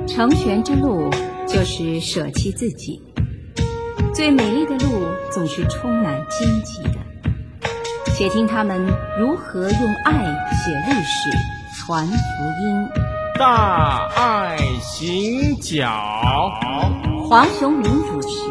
成全之路就是舍弃自己，最美丽的路总是充满荆棘的。且听他们如何用爱写历史，传福音。 大爱行脚， 黄雄明主持。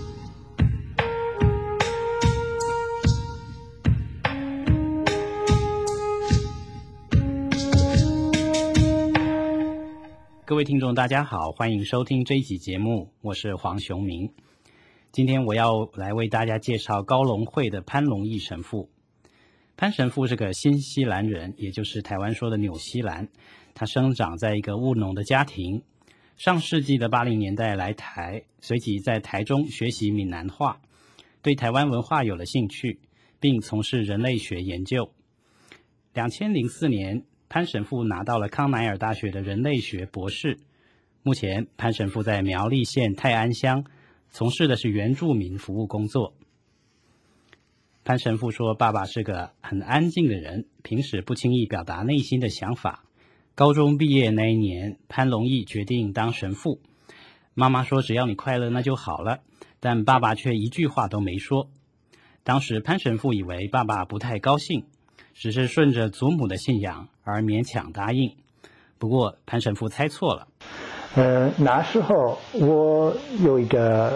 各位听众大家好，欢迎收听这一集节目，我是黄雄明。今天我要来为大家介绍高龙会的潘龙义神父。潘神父是个新西兰人，也就是台湾说的纽西兰。他生长在一个务农的家庭，上世纪的80年代来台，随即在台中学习闽南话，对台湾文化有了兴趣，并从事人类学研究。2004年潘神父拿到了康乃尔大学的人类学博士。目前潘神父在苗栗县泰安乡从事的是原住民服务工作。潘神父说，爸爸是个很安静的人，平时不轻易表达内心的想法。高中毕业那一年，潘龙义决定当神父。妈妈说只要你快乐那就好了，但爸爸却一句话都没说。当时潘神父以为爸爸不太高兴，只是顺着祖母的信仰而勉强答应。不过潘神父猜错了。 那时候我有一个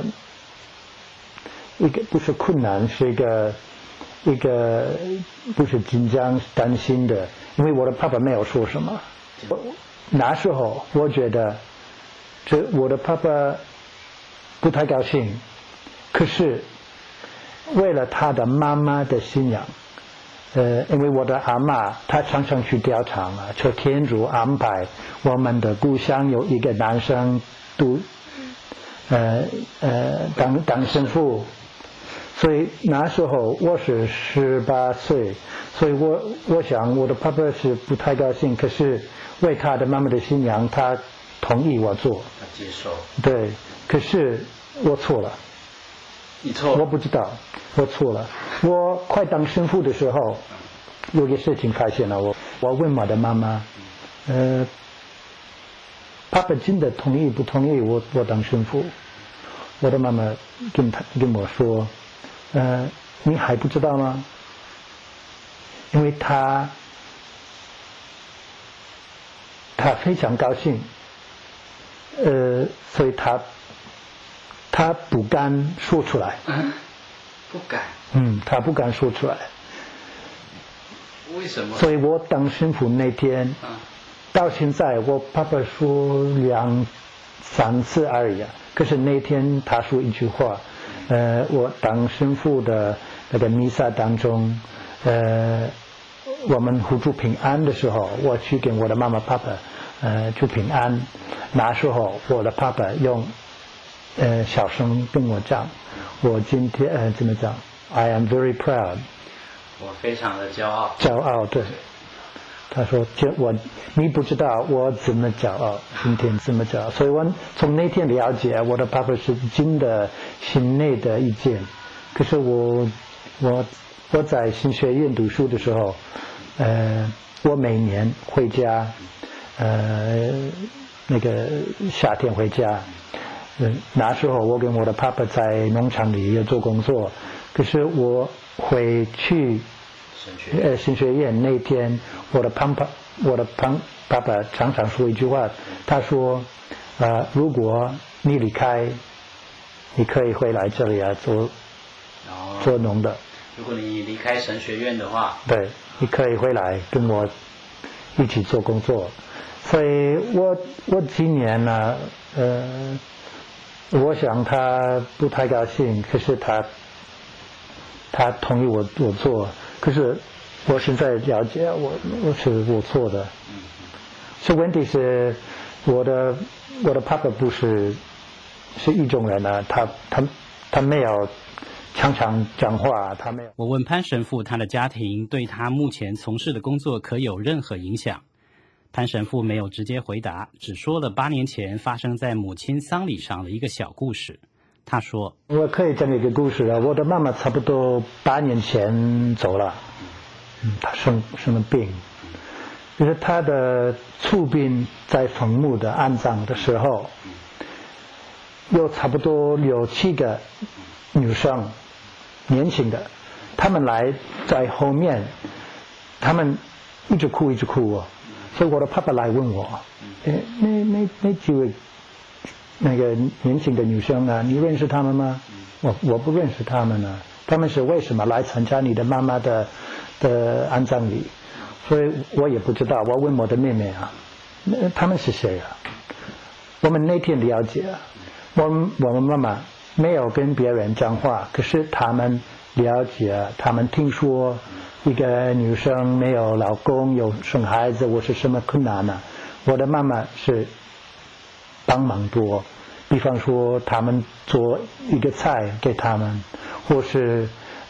不是困难，是一个不是紧张担心的，因为我的爸爸没有说什么。那时候我觉得我的爸爸不太高兴，可是为了他的妈妈的信仰，因为我的阿嬷她常常去调查嘛，求天主安排我们的故乡有一个男生当神父，所以那时候我是18岁，所以我想我的爸爸是不太高兴，可是为他的妈妈的信仰，他同意我做， 他接受。 对，可是我错了。 你错了？ 我不知道，我错了。我快当神父的时候，有个事情发现了，我问我的妈妈，爸爸真的同意不同意我当神父？我的妈妈跟我说，你还不知道吗？因为他非常高兴，所以他不敢说出来。 不敢。 他不敢说出来。 为什么？ 所以我当神父那天，到现在我爸爸说2-3次而已，可是那天他说一句话，我当神父的那个弥撒当中，我们互助平安的时候，我去跟我的妈妈爸爸祝平安，那时候我的爸爸用小声跟我讲，我今天怎么讲 ？I am very proud。 我非常的骄傲。 骄傲，对。他说：“你不知道我怎么骄傲，今天怎么骄傲。”所以我从那天了解，我的爸爸是真的心内的意见。可是我在新学院读书的时候，我每年回家，那个夏天回家。那时候我跟我的爸爸在农场里也做工作，可是我回去神学院那天，我的爸爸常常说一句话，他说如果你离开，你可以回来这里做农的。 如果你离开神学院的话， 对，你可以回来跟我一起做工作。所以我今年呢，我想他不太高兴，可是他同意我做，可是我现在了解我错的。所以问题是我的爸爸不是一种人啊，他没有常常讲话，他没有。 我问潘神父，他的家庭对他目前从事的工作可有任何影响？潘神父没有直接回答，只说了8年前发生在母亲丧礼上的一个小故事。他说：“ 我可以讲一个故事了。我的妈妈差不多8年前走了，她生了病， 就是他的出殡在坟墓的安葬的时候，有差不多6-7个女生，年轻的，他们来在后面，他们一直哭哦，所以我的爸爸来问我，那几位那个年轻的女生啊，你认识他们吗？我不认识他们啊，他们是为什么来参加你的妈妈的安葬礼？所以我也不知道，我问我的妹妹啊，他们是谁啊？我们那天了解啊，我们妈妈没有跟别人讲话，可是他们了解，他们听说一个女生没有老公，有生孩子，我是什么困难呢？我的妈妈是帮忙多，比方说他们做一个菜给他们，或是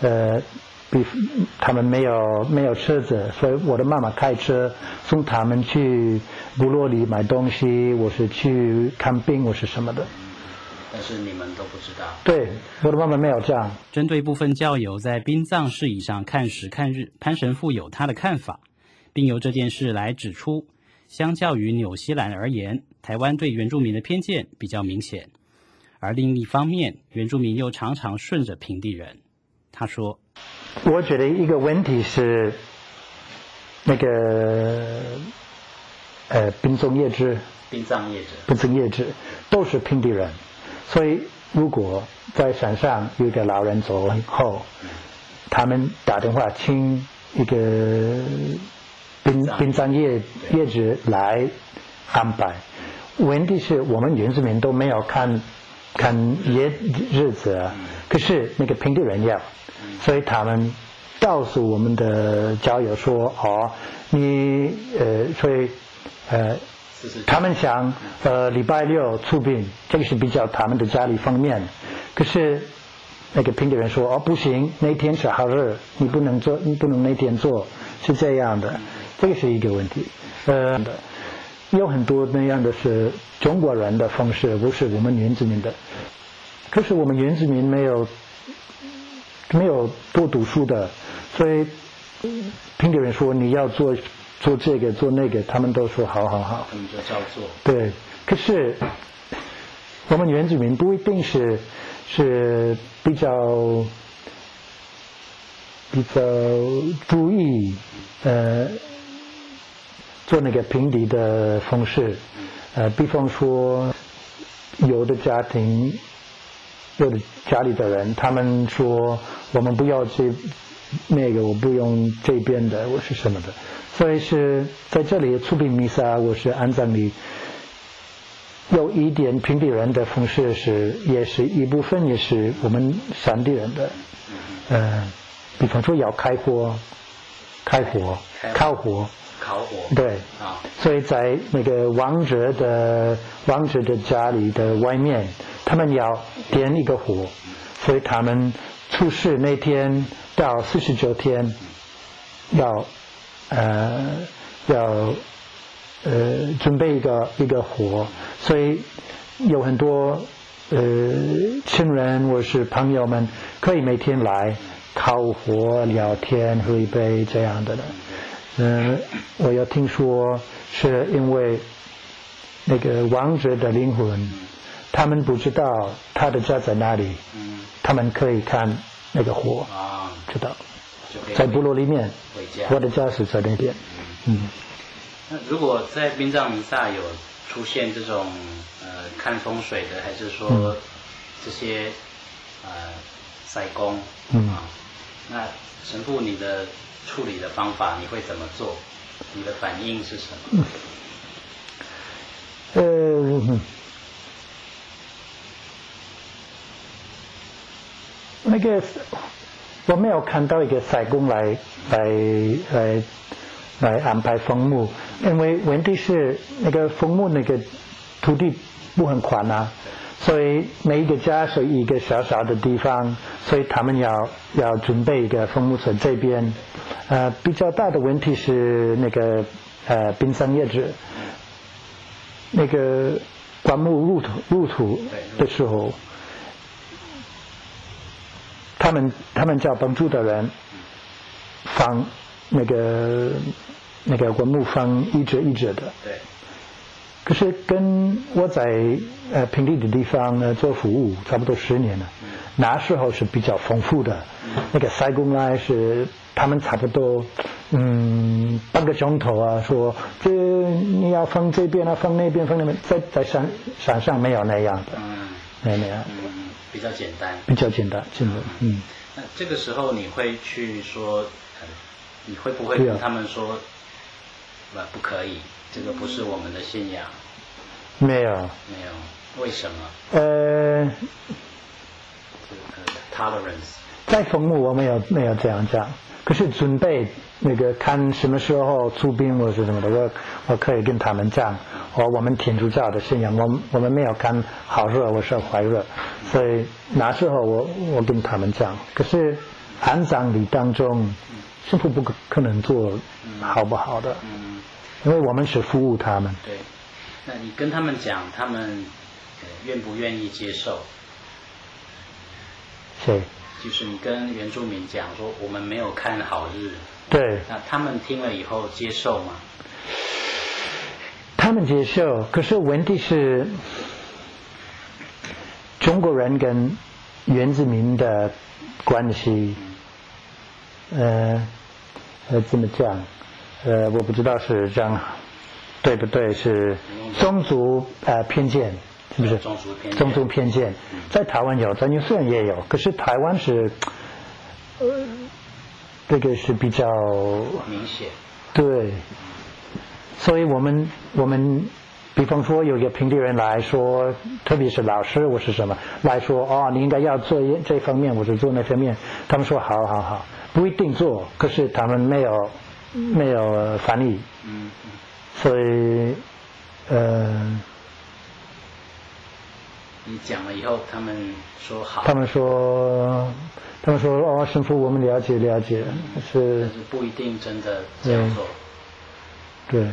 他们没有车子，所以我的妈妈开车送他们去部落里买东西，我是去看病，我是什么的。 但是你们都不知道。 对，我的妈妈没有这样。 针对部分教友在殡葬事宜上看时看日，潘神父有他的看法，并由这件事来指出，相较于纽西兰而言，台湾对原住民的偏见比较明显，而另一方面，原住民又常常顺着平地人。他说， 我觉得一个问题是那个殡葬业者都是平地人，所以如果在山上有一个老人走了以后，他们打电话请一个殡葬业者来安排。问题是我们原住民都没有看日子啊，可是那个平地人要，所以他们告诉我们的教友说，所以他们想礼拜六出殡，这个是比较他们的家里方面，可是那个平地人说不行，那天是好日，你不能那天做，是这样的，这个是一个问题。有很多那样的是中国人的方式，不是我们原住民的。可是我们原住民没有多读书的，所以平地人说你要做这个做那个，他们都说好。 他们就照做。 对，可是我们原住民不一定是比较注意做那个平地的方式，比方说有的家庭有的家里的人，他们说我们不要那个，我不用这边的，我是什么的，所以是在这里出殡弥撒，我是安葬礼，有一点平地人的方式也是一部分，也是我们山地人的，比方说要烤火，对，所以在那个亡者的家里的外面，他们要点一个火，所以他们出事那天到49天要准备一个火，所以有很多亲人或是朋友们可以每天来烤火聊天喝一杯这样的。我有听说是因为那个亡者的灵魂，他们不知道他的家在哪里，他们可以看那个火，知道在部落里面，我的家是在那边。 那如果在殡葬弥撒有出现这种看风水的，还是说这些塞工那神父你的处理的方法你会怎么做？你的反应是什么？ 那个我没有看到一个塞工来安排坟墓，因为问题是那个坟墓那个土地不很宽啊，所以每一个家是一个小小的地方，所以他们要准备一个坟墓在这边。比较大的问题是那个殡葬业者，那个棺木入土的时候，他们叫帮助的人放那个那个文牧方一直的。 对。 可是跟我在平地的地方做服务差不多10年了，那时候是比较丰富的。那个塞工来是他们差不多半个钟头啊，说这你要放这边啊，放那边，放那边，在山上没有那样的，没那样， 比较简单， 真的， 那这个时候你会去说，你会不会跟他们说，不可以，这个不是我们的信仰？ 没有， 为什么？tolerance。 在坟墓我没有这样讲，可是准备那个看什么时候出殡或是什么的，我可以跟他们讲，我们天主教的信仰，我们没有看好热或是坏热，所以那时候我跟他们讲。可是安葬礼当中，神父不可能做好不好的，因为我们是服务他们。 对，那你跟他们讲，他们愿不愿意接受？ 谁？ 就是你跟原住民讲说我们没有看好日， 对， 那他们听了以后接受吗？ 他们接受，可是问题是中国人跟原住民的关系，怎么讲？我不知道是这样对不对，是种族偏见。是不是种族偏见？在台湾有，在纽西兰也有，可是台湾是，这个是比较明显。 对，所以我们，比方说有一个平地人来说，特别是老师或是什么来说，你应该要做这方面，或者做那方面，他们说好，不一定做，可是他们没有翻译，所以你讲了以后，他们说好。 他们说神父，我们了解， 但是不一定真的这样做。 对。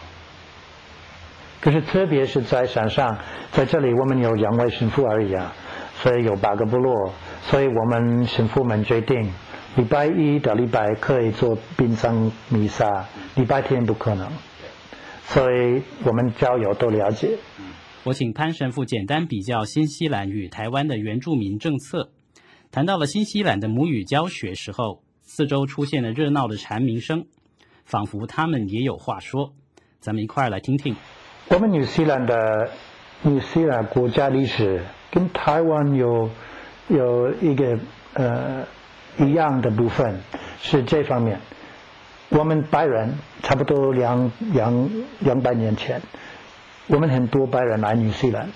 可是特别是在山上，在这里我们有2位神父而已啊，所以有8个部落，所以我们神父们决定，礼拜1到礼拜可以做殡葬弥撒，礼拜天不可能。所以我们教友都了解。 我请潘神父简单比较新西兰与台湾的原住民政策。谈到了新西兰的母语教学时候，四周出现了热闹的蝉鸣声，仿佛他们也有话说。咱们一块儿来听听。 我们纽西兰国家历史跟台湾有一个一样的部分，是这方面。我们白人差不多200年前，我们很多白人来纽西兰，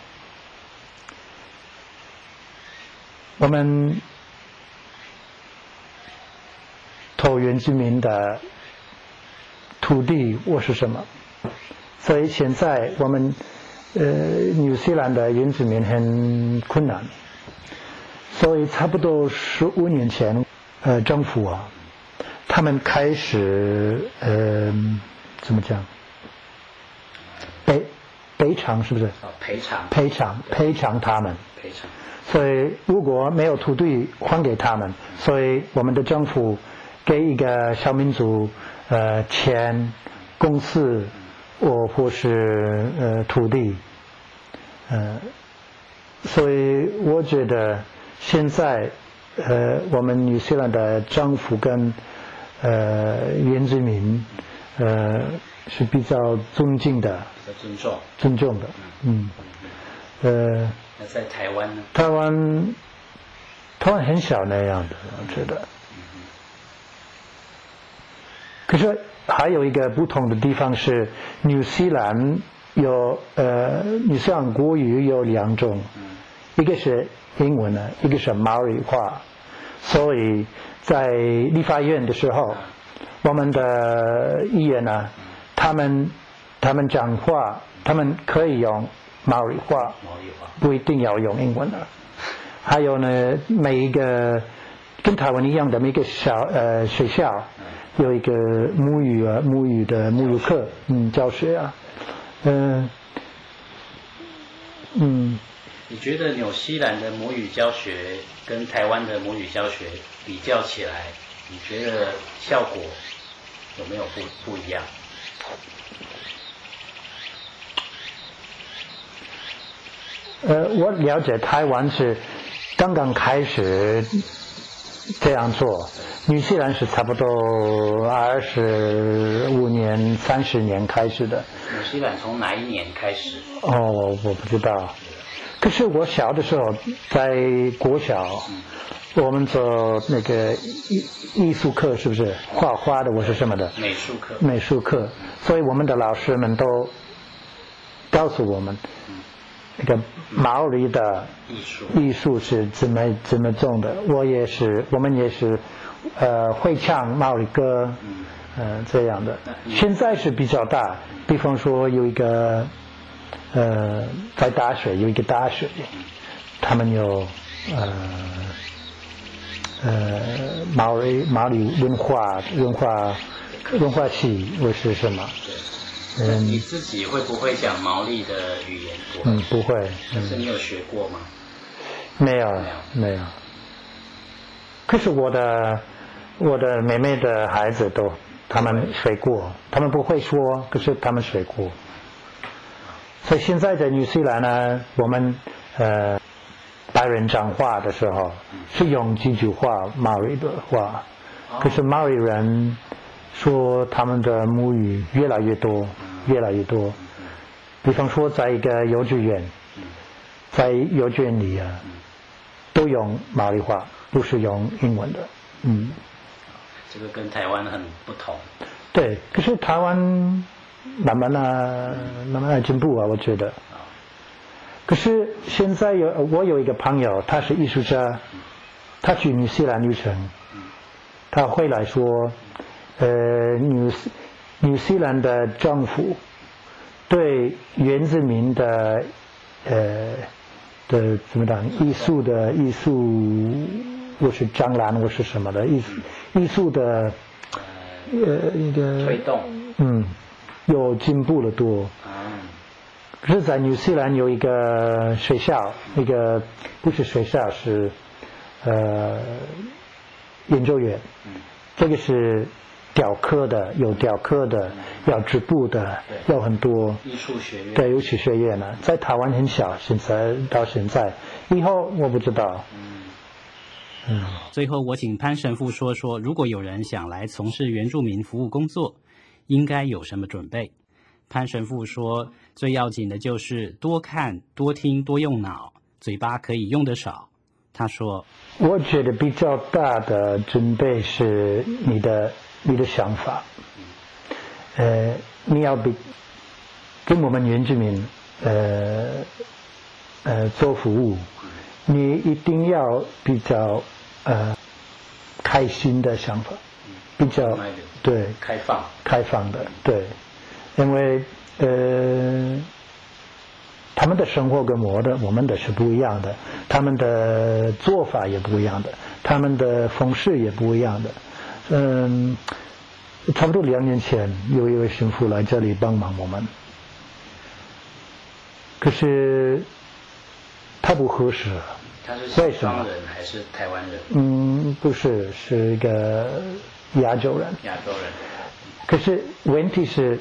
我们投原住民的土地或是什么，所以现在我们纽西兰的原住民很困难，所以差不多15年前，政府啊，他们开始怎么讲？赔偿是不是？赔偿他们。所以如果没有土地还给他们，所以我们的政府给一个小民族钱、公司或是土地，所以我觉得现在我们纽西兰的政府跟原住民是比较尊敬的，尊重的， 那在台湾呢？ 台湾很少那样的，我觉得。可是还有一个不同的地方是，纽西兰国语有2种，一个是英文的，一个是马来话。所以在立法院的时候，我们的议员呢，他们讲话，他们可以用马来话，不一定要用英文的。还有呢，每一个跟台湾一样的每个学校有一个母语课，教学啊， 你觉得纽西兰的母语教学跟台湾的母语教学比较起来，你觉得效果有没有不一样？ 我了解台湾是刚刚开始这样做，纽西兰是差不多25年、30年开始的。 纽西兰从哪一年开始？ 哦，我不知道。可是我小的时候在国小，我们做那个艺术课，是不是画画的，我是什么的？ 美术课。 美术课，所以我们的老师们都告诉我们，那个毛利的艺术是怎么种的。我们也是，会唱毛利歌，这样的。现在是比较大，比方说有一个，在大学有一个大学，他们有毛利文化系或是什么？ 你自己会不会讲毛利的语言？ 不会。 可是你有学过吗？ 没有。可是我的妹妹的孩子他们学过，他们不会说，可是他们学过。所以现在在纽西兰呢，我们白人讲话的时候是用几句话毛利的话，可是毛利人说他们的母语越来越多。比方说，在一个幼稚园，在幼稚园里都用毛利话，不是用英文的。 这个跟台湾很不同。 对，可是台湾慢慢的进步啊，我觉得。可是现在我有一个朋友，他是艺术家，他去纽西兰旅程，他回来说，纽西兰的政府对原住民的怎么讲艺术，或是展览或是什么的艺术的一个推动， 有进步了多。可是在纽西兰有一个学校，一个不是学校，是研究院，这个是雕刻的，有雕刻的，要织布的，有很多艺术学院。 对，艺术学院呢，在台湾很小，到现在，以后我不知道。 最后，我请潘神父说说，如果有人想来从事原住民服务工作，应该有什么准备？潘神父说，最要紧的就是多看、多听、多用脑，嘴巴可以用得少。他说， 我觉得比较大的准备是你的想法。你要跟我们原住民做服务，你一定要比较开心的想法，比较对开放的，对，因为他们的生活跟我们的是不一样的，他们的做法也不一样的，他们的方式也不一样的。差不多2年前有一位神父来这里帮忙我们，可是他不合适。 他是西方人还是台湾人？ 不是，是一个亚洲人。可是问题是，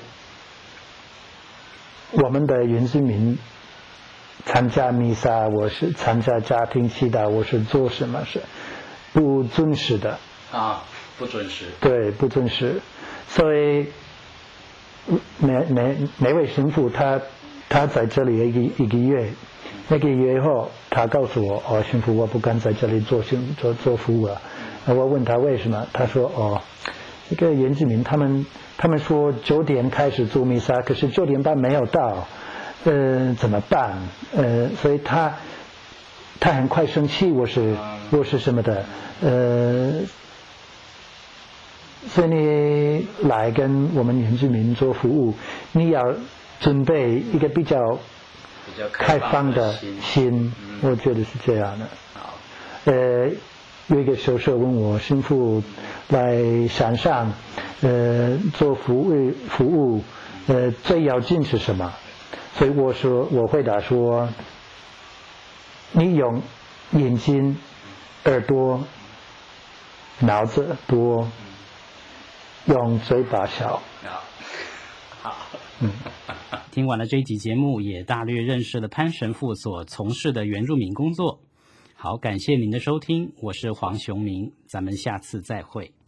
我们的原住民参加弥撒，我是参加家庭祈祷，我是做什么事不准时的不准时。对， 不准时。所以每位神父他在这里一个月。1个月后，他告诉我，神父，我不敢在这里做服务了。我问他为什么，他说，这个原住民他们说9点开始做弥撒，可是9点半没有到，怎么办？所以他很快生气，我是什么的，所以你来跟我们原住民做服务，你要准备一个比较开放的心，我觉得是这样的。有一个学生问我，神父来山上做服务最要紧是什么？所以我回答说，你用眼睛、耳朵、脑子多，用嘴巴少。 听完了这一集节目，也大略认识了潘神父所从事的原住民工作。好，感谢您的收听，我是黄雄明，咱们下次再会。